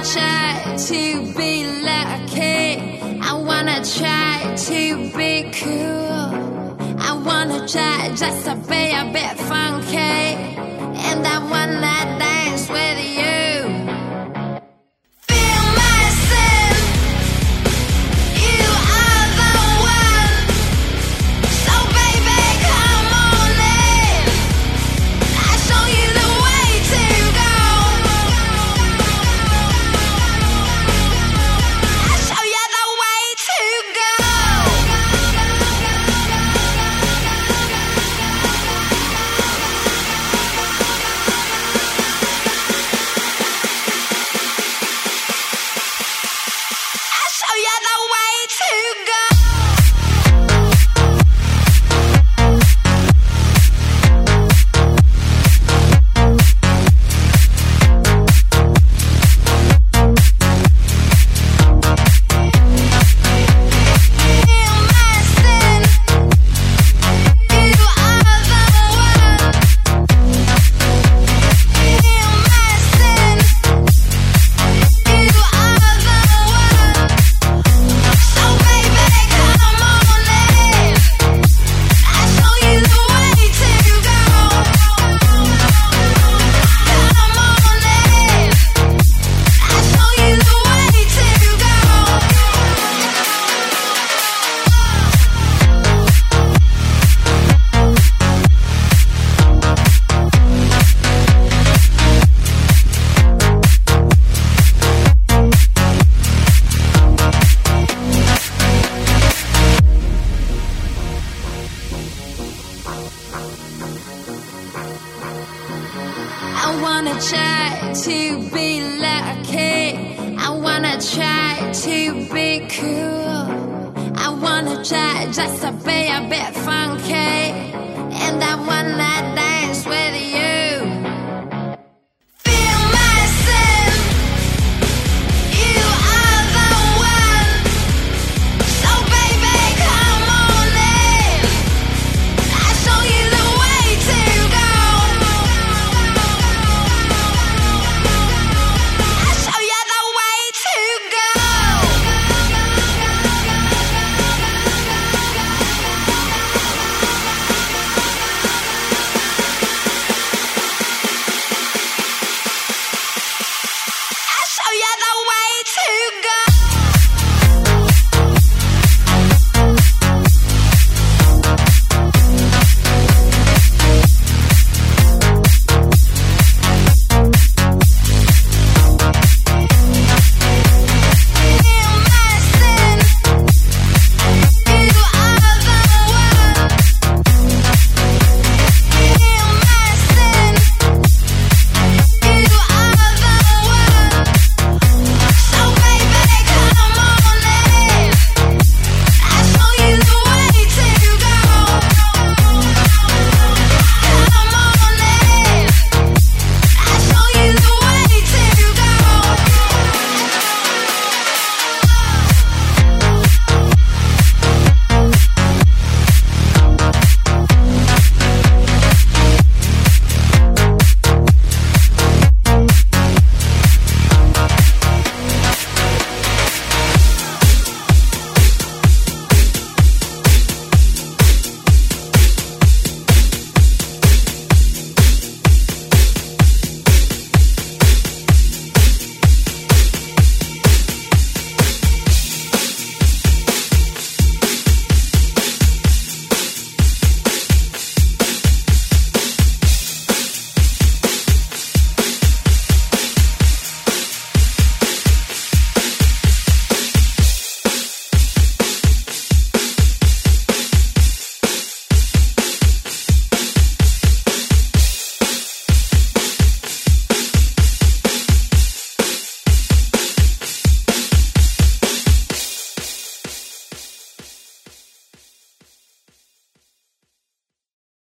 try to be lucky. I wanna try to be cool. I wanna try just to be a bit funky. And I wanna dance with you. Feel my sin. You are the one. So baby, come on in. I'll show you the way to go. I'll show you the way to go. I'll show you the way to go. Feel my sin. You are the one. Feel my sin. You are the one. So baby, come on in. I'll show you the way to go. Come on in. I'll show you the way to go. I wanna try to be lucky. I wanna try to be cool. I wanna try just to be a bit funky. And I wanna dance